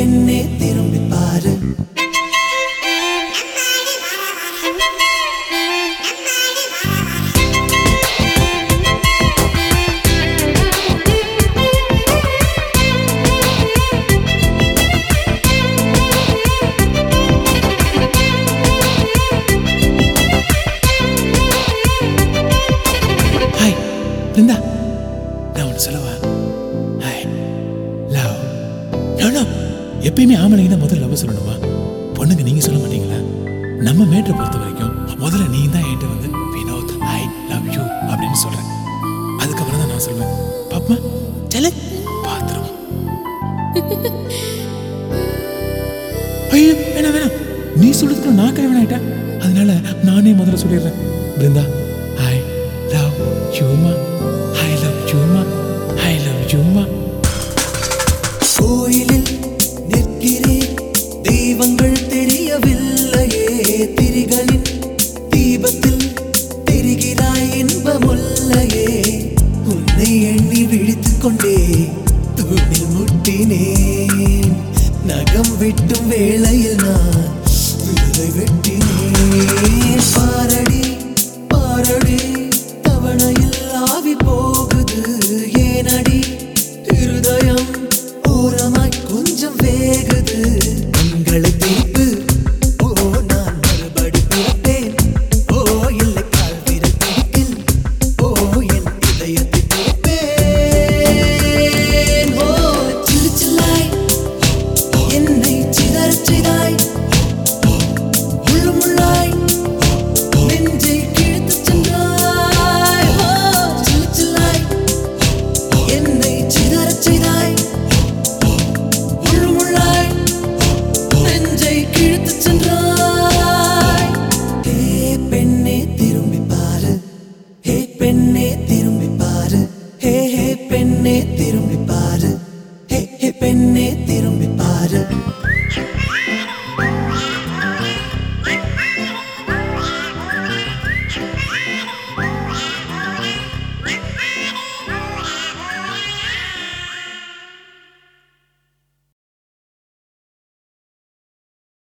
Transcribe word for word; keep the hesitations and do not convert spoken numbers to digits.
பெண்ணே திரும்பி பாரு. ஹாய் பிருந்தா, நான் ஒன்று சொல்லவா? Hi love. நானும் எப்பயுமே ஆம்பளைங்க தான் முதல்ல லவ் சொல்லணுமா? பொண்ணுங்க நீங்க சொல்ல மாட்டீங்களா? நம்ம மேட்டரை பொறுத்த வரைக்கும் முதல்ல நீ தான் என்கிட்ட வந்து வினோத் ஐ லவ் யூ அப்படின்னு சொல்றேன். அதுக்கப்புறம் தான் நான் சொல்வேன் பாப்பா செல்ல பாத்துருவோம். ஐயோ வேணாம் வேணாம், நீ சொல்றதுக்குள்ள நான் கை வேணாயிட்டா, அதனால நானே முதல்ல சொல்லிடுறேன். பிருந்தா ஐ லவ் யூமா, ஐ லவ் யூமா, ஐ லவ் யூமா. கோயிலில் நிற்கிறேன், தெய்வங்கள் தெரியவில்லையே, திரிகளின் தீபத்தில் தெரிகிறாய் இன்பமுல்லையே. உன்னை எண்ணி விழித்துக் கொண்டே தூணில் முட்டினேன், நகம் வெட்டும் வேளையில் நான் விரலை வெட்டினேன். பாரடி பாரடி